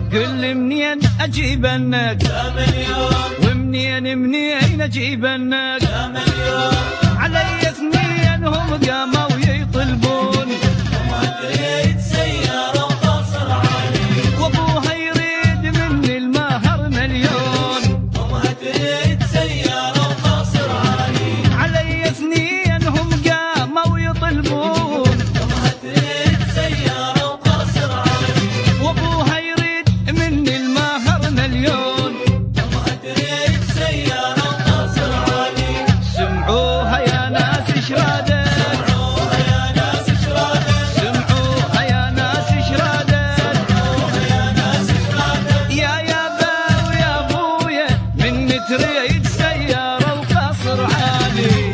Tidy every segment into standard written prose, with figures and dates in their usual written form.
قل لي منين اجيبنك يا مليون، ومنين اجيبنك يا مليون، علي اثنين هم قاموا يطلبون امها تريد سيارة وقصر عالي، وابوها يريد مني المهر مليون. امها تريد سيارة وقصر عالي، علي اثنين هم قاموا يطلبون امها تريد سيارة وقصر عالي، وابوها يريد مني المهر مليون. امها تريد سيارة وقصر عالي، سمعوها يا ناس ايش رادت، سمعوها يا ناس ايش رادت، سمعوها يا ناس ايش رادت، سمعوها يا ناس ايش رادت، يا يابا ويا ابويا مني تريد سيارة وقصر عالي.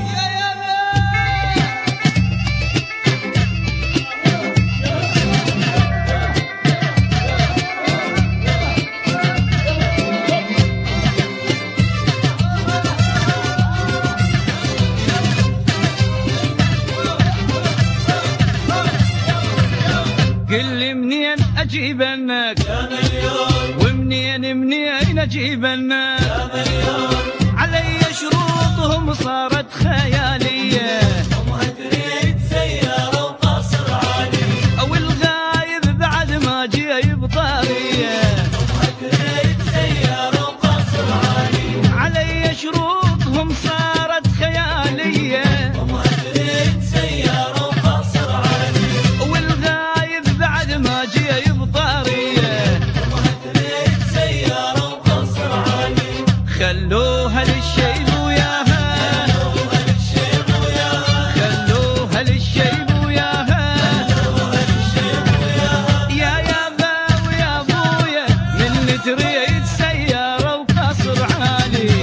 قل لي منين اجيبنك يا مليون، ومنين اجيبنك يا مليون، علي شروطهم صارت خياليه، امها تريد سيارة وقصر عالي، او الغايب بعد ما جايب طاريه. امها تريد سيارة وقصر عالي، علي شروطهم صارت خياليه، امها تريد سيارة وقصر عالي، والغايب بعد ما جايب طاريه. امها تريد سيارة وقصر عالي، خلوها للشيب وياها، خلوها للشيب وياها، خلوها للشيب وياها، خلوها للشيب وياها، يا يابا ويا ابويا مني تريد سيارة وقصر عالي.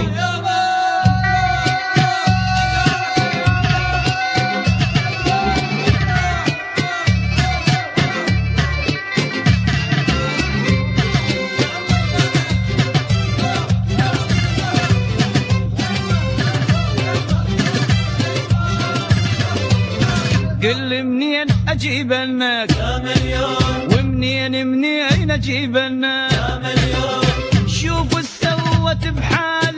قل لي منين اجيبنك يا مليون، ومنين اجيبنك يا مليون، شوفوا سوت بحال